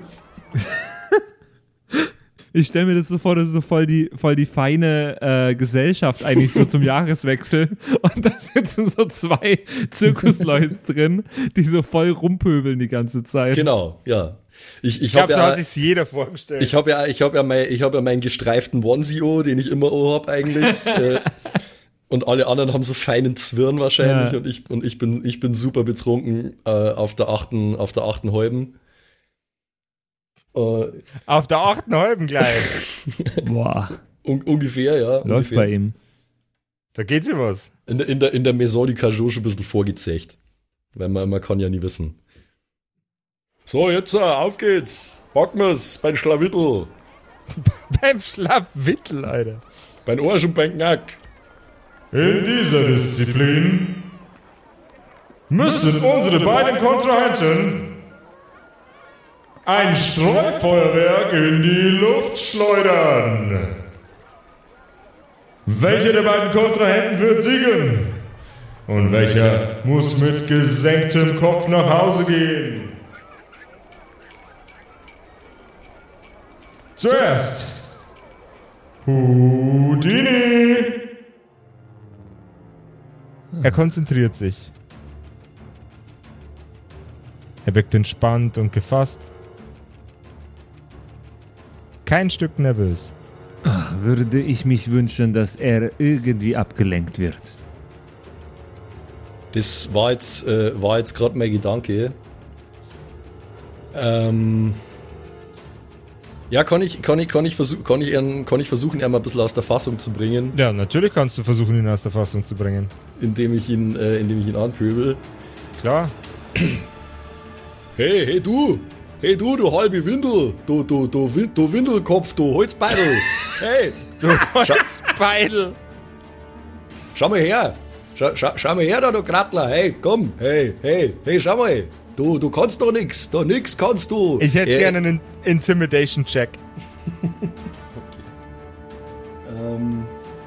Ich stelle mir das so vor, das ist so voll die, voll die feine äh, Gesellschaft eigentlich so zum Jahreswechsel. Und da sitzen so zwei Zirkusleute drin, die so voll rumpöbeln die ganze Zeit. Genau, ja. Ich, ich, Ich glaube, habe so ja, hat sich's jeder vorgestellt. ich hab ja, ich hab ja, mein, ich hab ja meinen gestreiften Onesie, den ich immer hab eigentlich. äh, und alle anderen haben so feinen Zwirn wahrscheinlich. Ja. Und, ich, und ich, bin, ich bin super betrunken äh, auf der achten, auf der achten Halben. Äh, Auf der achten halben gleich. Boah, un, ungefähr, ja. läuft ungefähr. bei ihm. Da geht sie was. In, der- in der, in der Maison du Cajot schon ein bisschen vorgezecht. Weil man, man kann ja nie wissen. So, jetzt, äh, auf geht's. Packen wir's, beim Schlawittel. Beim Schlawittel, Alter. Beim Arsch und beim Knack. In dieser Disziplin müssen unsere beiden Kontrahenten ein Streufeuerwerk in die Luft schleudern. Welcher der beiden Kontrahenten wird siegen? Und welcher muss mit gesenktem Kopf nach Hause gehen? Zuerst Houdini. Er konzentriert sich. Er wirkt entspannt und gefasst. Kein Stück nervös. Ach, würde ich mich wünschen, dass er irgendwie abgelenkt wird. Das war jetzt, äh, war jetzt gerade mein Gedanke. Ähm... Ja, kann ich, kann ich, kann ich, versuch, kann ich, ihn, kann ich versuchen, ihn mal ein bisschen aus der Fassung zu bringen. Ja, natürlich kannst du versuchen, ihn aus der Fassung zu bringen. Indem ich ihn, äh, indem ich ihn anpöbel. Klar. Hey, hey du! Hey du, du halbe Windel! Du, du, du, du Windelkopf, du Holzbeidel! Hey! Du Holzbeidel! Schau mal her! Schau, schau, schau mal her da, du Krattler! Hey, komm! Hey, hey, hey, schau mal! Du, du kannst doch nix! Da nix kannst du! Ich hätte äh, gerne einen Intimidation-Check. Okay. Ähm.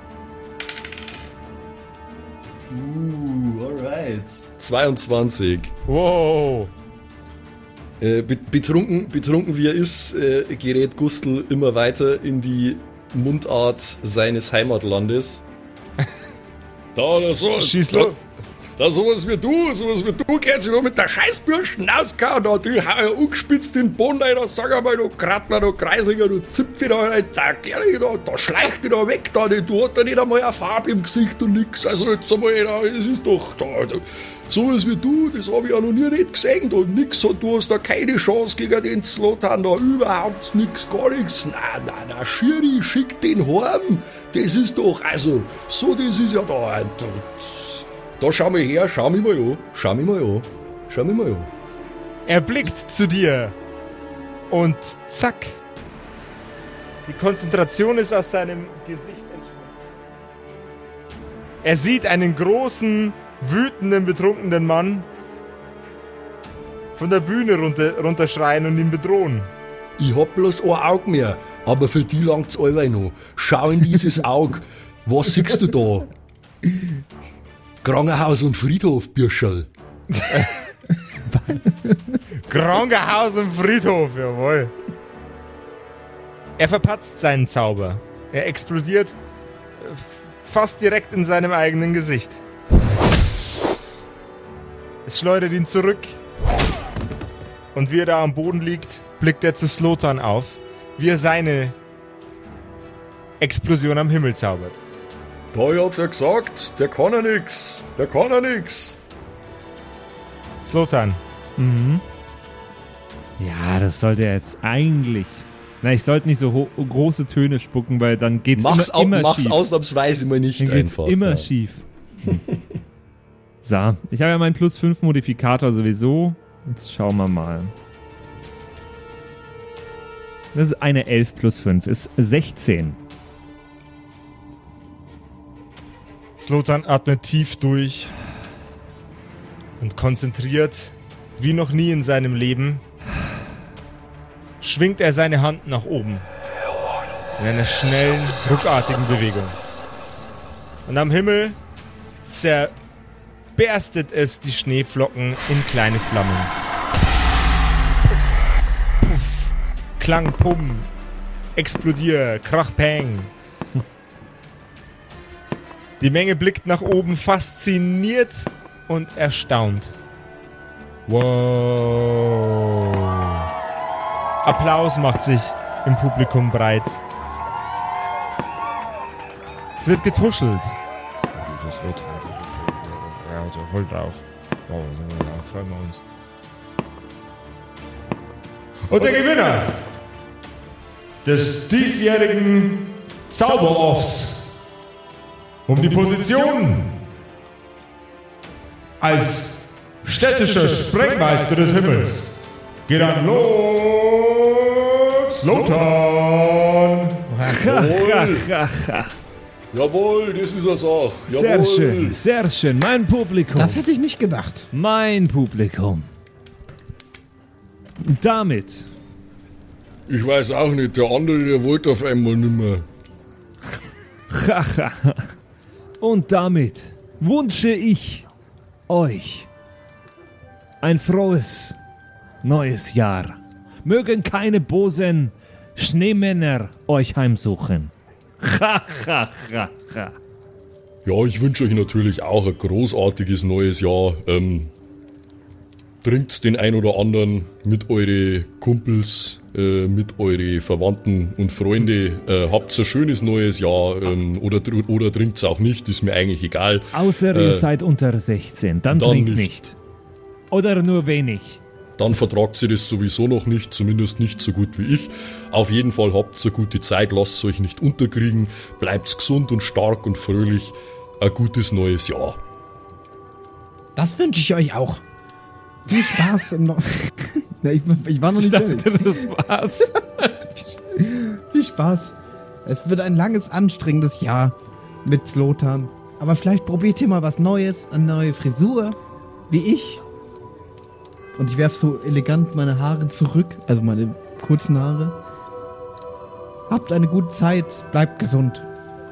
Uh, alright. zweiundzwanzig. Wow. Äh, betrunken, betrunken wie er ist, äh, gerät Gustl immer weiter in die Mundart seines Heimatlandes. Da, da, so, Schieß da, los. da sowas wie du, sowas wie du, geht sich noch mit der Scheißbürsten auskauen, da, die hau ja ungespitzt den Boden rein, da sag einmal, du Krattler, du Kreislinger, du Zipfi da rein, da, da, da schleicht die da weg, da, die, du hast da nicht einmal eine Farbe im Gesicht und nix, also jetzt einmal, da, das ist doch, da, da sowas wie du, das hab ich ja noch nie nicht gesehen, da, nix, du hast da keine Chance gegen den Zlotan, da, überhaupt nix, gar nix, nein, nein, nein, Schiri, schick den heim, das ist doch, also, so, das ist ja da, da, da schau mal her, schau mich mal an, schau mich mal an, schau mich mal an. Er blickt zu dir und zack, die Konzentration ist aus seinem Gesicht entschwunden. Er sieht einen großen, wütenden, betrunkenen Mann von der Bühne runter, runterschreien und ihn bedrohen. Ich hab bloß ein Auge mehr, aber für die langt's allweil noch. Schau in dieses Auge. Was siehst du da? Krankenhaus und Friedhof, Bürscherl. Krankenhaus und Friedhof, jawohl. Er verpatzt seinen Zauber. Er explodiert f- fast direkt in seinem eigenen Gesicht. Es schleudert ihn zurück. Und wie er da am Boden liegt, blickt er zu Zlotan auf, wie er seine Explosion am Himmel zaubert. Da, ich hab's ja gesagt, der kann ja nix. Der kann ja nix. Zlotan. Mhm. Ja, das sollte er jetzt eigentlich... Na, ich sollte nicht so ho- große Töne spucken, weil dann geht's Mach's, immer, au- immer mach's schief. ausnahmsweise mal nicht Dann geht's einfach. immer ja. schief. So, ich habe ja meinen Plus fünf Modifikator sowieso. Jetzt schauen wir mal. Das ist eine elf plus fünf, ist sechzehn. Zlotan atmet tief durch und konzentriert, wie noch nie in seinem Leben, schwingt er seine Hand nach oben. In einer schnellen, ruckartigen Bewegung. Und am Himmel zerberstet es die Schneeflocken in kleine Flammen. Puff, puff, Klang, Pum, explodier, Krach, Peng. Die Menge blickt nach oben, fasziniert und erstaunt. Wow. Applaus macht sich im Publikum breit. Es wird getuschelt. Das wird ja, so voll drauf. Wow, da freuen wir uns. Und der Gewinner des diesjährigen Zauberoffs um die Position als städtischer Sprengmeister des Himmels geht an Lord Zlotan. Jawohl, das ist eine Sache. Sehr Jawohl. schön, sehr schön. Mein Publikum. Das hätte ich nicht gedacht. Mein Publikum. Damit Ich weiß auch nicht, der andere, der wollte auf einmal nimmer. Und damit wünsche ich euch ein frohes neues Jahr. Mögen keine bösen Schneemänner euch heimsuchen. Ja, ich wünsche euch natürlich auch ein großartiges neues Jahr. Ähm, trinkt den ein oder anderen mit eure Kumpels, äh, mit eure Verwandten und Freunde. Äh, habt ein schönes neues Jahr ähm, oder, oder trinkt es auch nicht, ist mir eigentlich egal. Außer äh, ihr seid unter sechzehn, dann, dann trinkt nicht. nicht. Oder nur wenig. Dann vertragt ihr das sowieso noch nicht, zumindest nicht so gut wie ich. Auf jeden Fall habt eine gute Zeit, lasst euch nicht unterkriegen, bleibt gesund und stark und fröhlich. Ein gutes neues Jahr. Das wünsche ich euch auch. Viel Spaß im no Na, ich, ich war noch nicht Ich fertig. dachte, das war's. Viel Spaß. Es wird ein langes, anstrengendes Jahr mit Slotan. Aber vielleicht probiert ihr mal was Neues, eine neue Frisur, wie ich. Und ich werfe so elegant meine Haare zurück, also meine kurzen Haare. Habt eine gute Zeit, bleibt gesund.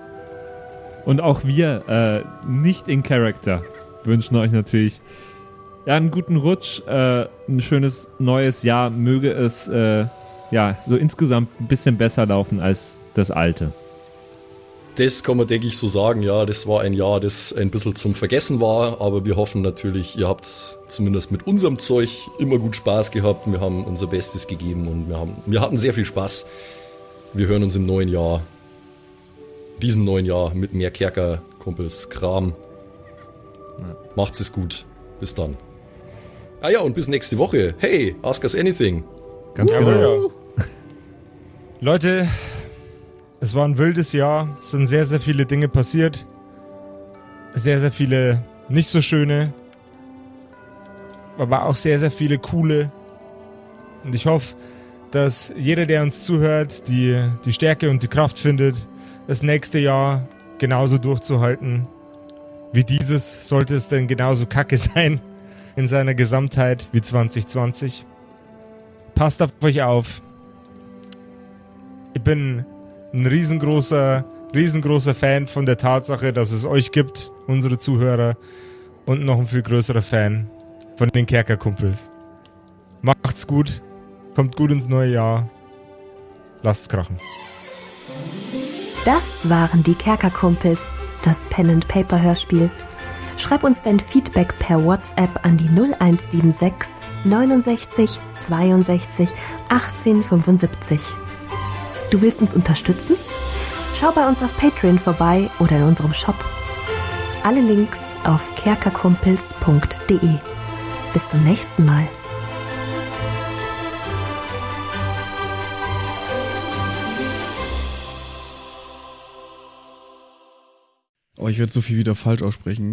Und auch wir, äh, nicht in Character, wünschen euch natürlich ja, einen guten Rutsch, äh, ein schönes neues Jahr. Möge es äh, ja, so insgesamt ein bisschen besser laufen als das alte. Das kann man, denke ich, so sagen. Ja, das war ein Jahr, das ein bisschen zum Vergessen war. Aber wir hoffen natürlich, ihr habt zumindest mit unserem Zeug immer gut Spaß gehabt. Wir haben unser Bestes gegeben und wir, haben, wir hatten sehr viel Spaß. Wir hören uns im neuen Jahr, diesem neuen Jahr mit mehr Kerker-Kumpels Kram. Macht's es gut. Bis dann. Ah ja, und bis nächste Woche. Hey, ask us anything. Ganz Ja, genau. ja. Leute, es war ein wildes Jahr. Es sind sehr, sehr viele Dinge passiert. Sehr, sehr viele nicht so schöne. Aber auch sehr, sehr viele coole. Und ich hoffe, dass jeder, der uns zuhört, die, die Stärke und die Kraft findet, das nächste Jahr genauso durchzuhalten wie dieses. Sollte es denn genauso kacke sein in seiner Gesamtheit wie zwanzig zwanzig. Passt auf euch auf. Ich bin ein riesengroßer, riesengroßer Fan von der Tatsache, dass es euch gibt, unsere Zuhörer, und noch ein viel größerer Fan von den Kerkerkumpels. Macht's gut, kommt gut ins neue Jahr, lasst's krachen. Das waren die Kerkerkumpels, das Pen-and-Paper-Hörspiel. Schreib uns dein Feedback per WhatsApp an die null eins sieben sechs neunundsechzig zweiundsechzig achtzehn fünfundsiebzig. Du willst uns unterstützen? Schau bei uns auf Patreon vorbei oder in unserem Shop. Alle Links auf kerkerkumpels punkt de. Bis zum nächsten Mal. Oh, ich werde so viel wieder falsch aussprechen.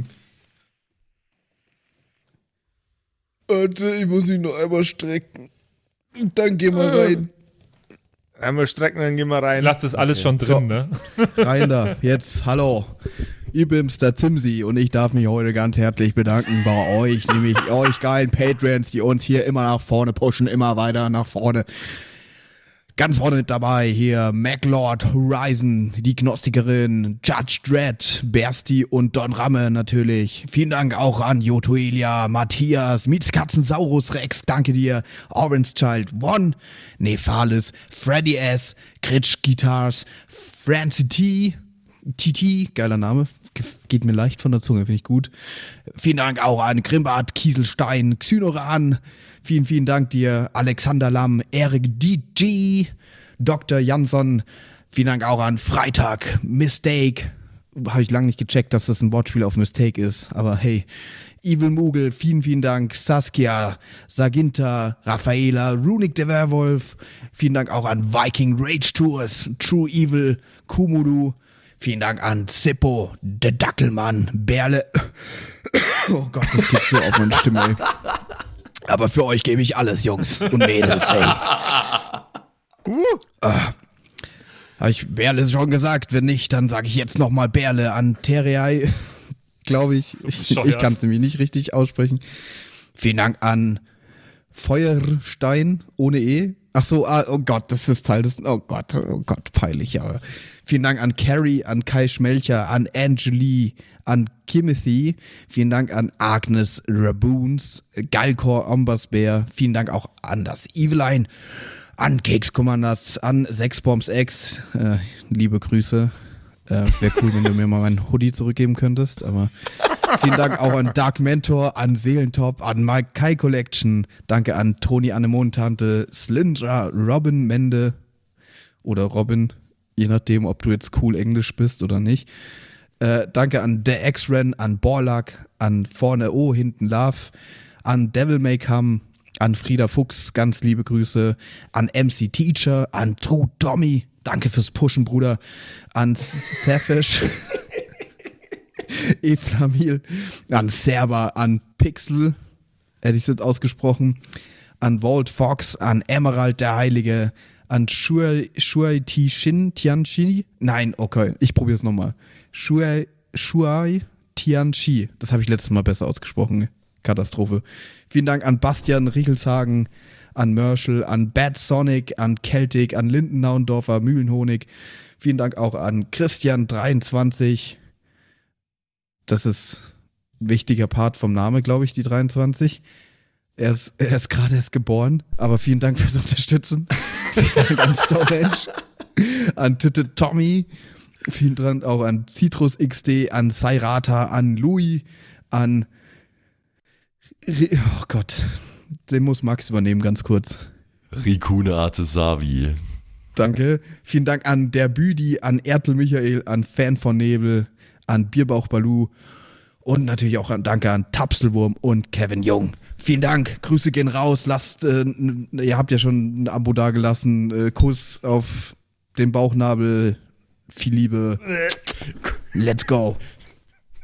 Warte, ich muss mich noch einmal strecken. Dann geh mal rein. Einmal strecken, dann gehen wir Ich rein. lasse das alles schon drin, So. ne? Rein da. Jetzt, hallo. Ich bin's, der Zimsi, und ich darf mich heute ganz herzlich bedanken bei euch, nämlich euch geilen Patrons, die uns hier immer nach vorne pushen, immer weiter nach vorne. Ganz vorne mit dabei hier MacLord, Horizon, die Gnostikerin, Judge Dredd, Bersti und Don Ramme natürlich. Vielen Dank auch an Jotoelia, Matthias, Mietskatzensaurus Rex, danke dir, Orange Child One, Nephalis, Freddy S, Gritsch Guitars, Francie T, T T, geiler Name, geht mir leicht von der Zunge, finde ich gut. Vielen Dank auch an Grimbart, Kieselstein, Xynoran. Vielen, vielen Dank dir, Alexander Lamm, Erik D G, Doktor Jansson. Vielen Dank auch an Freitag, Mistake. Habe ich lange nicht gecheckt, dass das ein Wortspiel auf Mistake ist, aber hey. Evil Mugel, vielen, vielen Dank. Saskia, Saginta, Raffaela, Runic der Werwolf. Vielen Dank auch an Viking Rage Tours, True Evil, Kumudu. Vielen Dank an Zippo, der Dackelmann, Berle. Oh Gott, das geht so auf meine Stimme, ey. Aber für euch gebe ich alles, Jungs und Mädels, ey. Uh. Ah. Habe ich Berle schon gesagt? Wenn nicht, dann sage ich jetzt nochmal Berle an Terrei. Glaube ich. So ich bescheuert. ich kann es nämlich nicht richtig aussprechen. Vielen Dank an Feuerstein ohne E. Ach so, ah, oh Gott, das ist Teil des, oh Gott, oh Gott, peinlich, aber vielen Dank an Carrie, an Kai Schmelcher, an Angeli, an Kimothy, vielen Dank an Agnes Raboons, Galkor Ambersbär, vielen Dank auch an das Eveline, an Keks Commanders, an Sexbombs X, äh, liebe Grüße. Äh, Wäre cool, wenn du mir mal meinen Hoodie zurückgeben könntest, aber vielen Dank auch an Dark Mentor, an Seelentop, an Mike Kai Collection, danke an Toni Annemontante, Slyndra, Robin Mende oder Robin, je nachdem, ob du jetzt cool Englisch bist oder nicht. Äh, danke an The X-Ren, an Borlak, an Vorne O, Hinten Love, an Devil May Come, an Frieda Fuchs, ganz liebe Grüße, an M C Teacher, an True Tommy, danke fürs Pushen, Bruder, an Safish, Eflamil, an Server, an Pixel, hätte ich es jetzt ausgesprochen, an Walt Fox, an Emerald der Heilige, an Shuai, Shuai Tishin Tianchi, nein, okay, ich probiere es nochmal, Shuai, Shuai Tianchi, das habe ich letztes Mal besser ausgesprochen, Katastrophe. Vielen Dank an Bastian Riechelshagen, an Merschel, an Bad Sonic, an Celtic, an Lindennaundorfer, Mühlenhonig. Vielen Dank auch an Christian dreiundzwanzig. Das ist ein wichtiger Part vom Namen, glaube ich, die dreiundzwanzig. Er ist, er ist gerade erst geboren, aber vielen Dank fürs Unterstützen. Vielen Dank an Stonehenge, an Tüte Tommy. Vielen Dank auch an Citrus X D, an Sairata, an Louis, an oh Gott, den muss Max übernehmen, ganz kurz. Rikune Artesavi. Danke. Vielen Dank an der Büdi, an Ertel Michael, an Fan von Nebel, an Bierbauch Balu und natürlich auch an, danke an Tapselwurm und Kevin Jung. Vielen Dank, Grüße gehen raus, lasst, äh, ihr habt ja schon ein Abo dagelassen, äh, Kuss auf den Bauchnabel, viel Liebe, let's go.